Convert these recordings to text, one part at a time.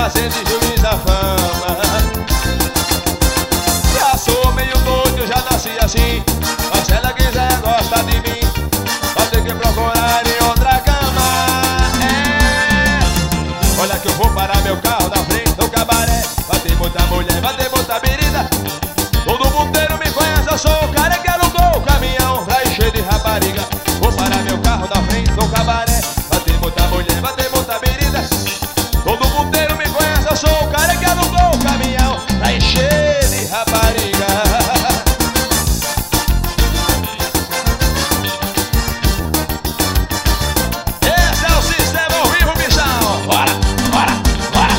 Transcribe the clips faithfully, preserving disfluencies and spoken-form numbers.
fazer de juiz da fama. Já sou meio doido, já nasci assim. Mas se ela quiser gostar de mim, vai ter que procurar em outra cama. É. Olha que eu vou parar meu carro na frente do cabaré. Vai ter muita mulher, vai ter muita menina. Todo mundo inteiro me conhece, eu sou o cara que alugou o caminhão pra encher de rapariga. Vou parar meu carro na frente do cabaré. Vai ter muita mulher, vai ter muita menina. Todo mundo inteiro me conhece, eu sou o cara que alugou o caminhão pra encher de rapariga. Esse é o sistema ao vivo, bichão. Bora, bora, bora.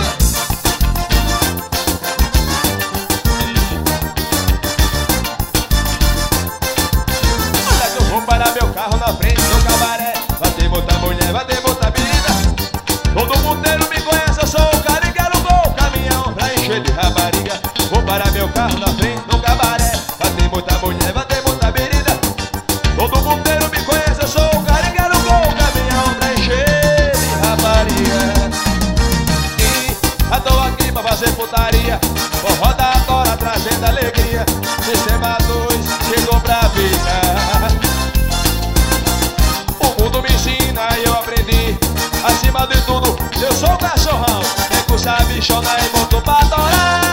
Olha que eu vou parar meu carro na frente do cabaré. Vai ter muita mulher, vai ter muita menina. Todo mundo inteiro me conhece, eu sou o cara que alugou o caminhão pra encher de rapariga. Vou parar meu carro na frente do cabaré. Vai ter muita mulher, vai ter muita menina. Todo mundo inteiro me conhece, eu sou o cara que alugou o caminhão pra encher de rapariga. E eu tô aqui pra fazer putaria. Vou rodar agora trazendo alegria. Sistema dois chegou pra vida. O mundo me ensina e eu aprendi. Acima de tudo, eu sou o cachorrão. Quem sabe chorar e boto pra adorar.